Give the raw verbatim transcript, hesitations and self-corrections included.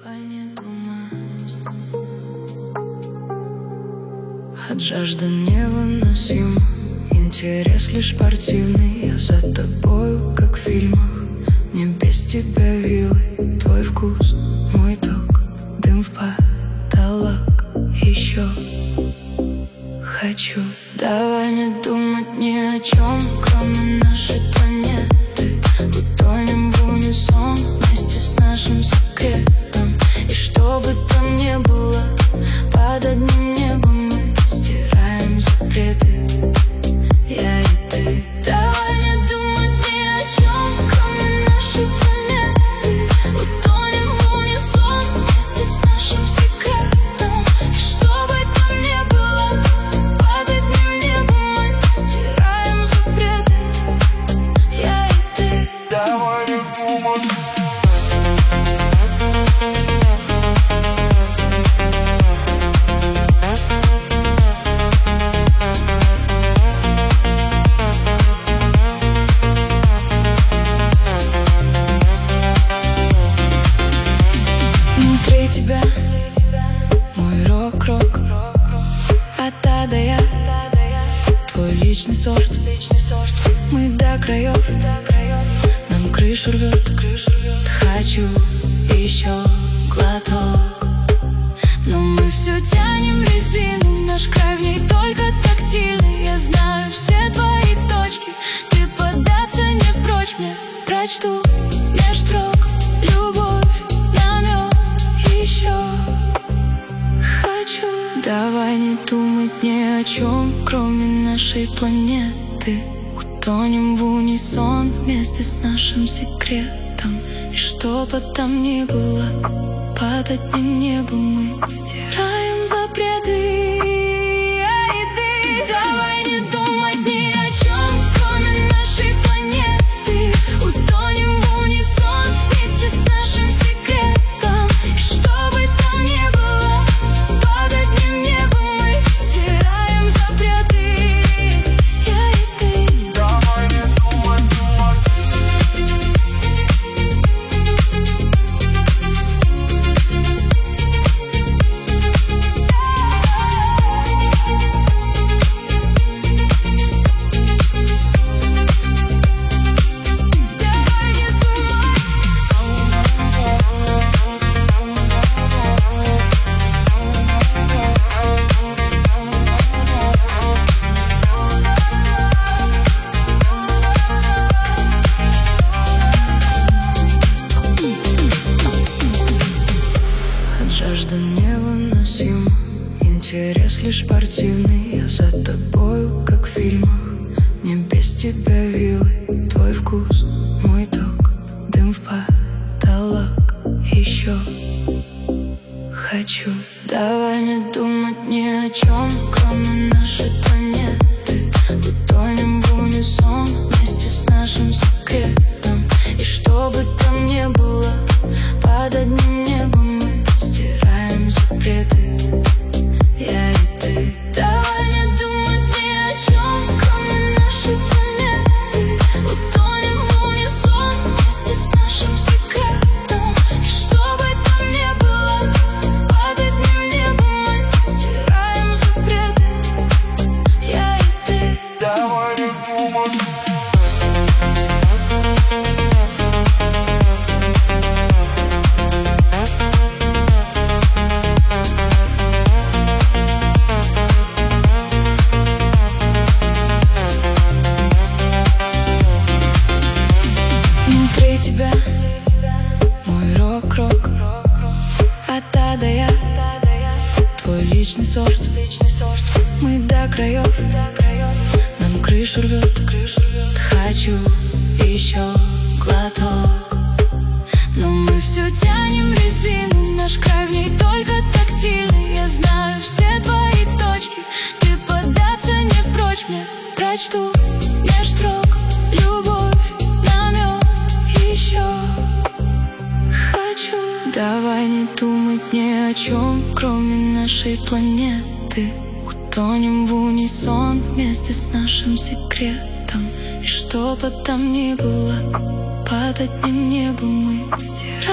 Давай не думать. От жажды невыносим. Интерес лишь спортивный. Я за тобою, как в фильмах. Мне без тебя вилы. Твой вкус, мой ток. Дым в потолок. Еще хочу. Давай не думать ни о чем, кроме нашей планеты. Утонем в унисон вместе с нашим секретом. И что бы там ни было, под одним небом мы стираем запреты. Я и ты. Давай не думать ни о чем, кроме нашей планеты. Утонем в унисон вместе с нашим секретом. И что бы там ни было, под одним небом мы стираем запреты. Я и ты. Давай не думать. Внутри тебя мой рок-рок, от А до Я, твой личный сорт. Мы до краев, нам крышу рвет. Хочу еще глоток, но мы все тянем резину. Наш край в ней только тактильный. Я знаю все твои точки, ты поддаться не прочь. Мне прочту меж строк любовь, намек еще хочу. Давай не думать ни о чем, кроме нашей планеты. Утонем в унисон вместе с нашим секретом. И что бы там ни было, под одним небом мы стираем запреты. Я и ты. Давай не думать ни о чем, кроме нашей планеты. Утонем в унисон вместе с нашим секретом. И что бы там ни было, под одним небом мы стираем запреты. Я и ты. Давай не думать, думать. Давай не думать. От жажды невыносим. Интерес лишь спортивный. Я за тобою, как в фильмах. Мне без тебя вилы. Твой вкус, мой ток. Дым в потолок. Еще хочу. Давай не думать ни о чем, кроме нашей планеты. Утонем в унисон вместе с нашим секретом. И что бы там ни было, под одним небом мы стираем запреты. Я и ты. Давай не думать ни о чем, кроме нашей планеты. Утонем в унисон вместе с нашим секретом. И что бы там ни было, под одним небом мы стираем запреты. Я и ты. Давай не думать. Внутри тебя мой рок-рок, от А до Я, твой личный сорт. Мы до краев, нам крышу рвет. Хочу еще глоток, но мы все тянем резину. Наш край в ней только тактильный. Я знаю все твои точки, ты поддаться не прочь. Мне прочту меж строк любовь, намек еще хочу. Давай не думать ни о чем, кроме нашей планеты. Утонем в унисон вместе с нашим секретом. И что бы там ни было, под одним небом мы стираем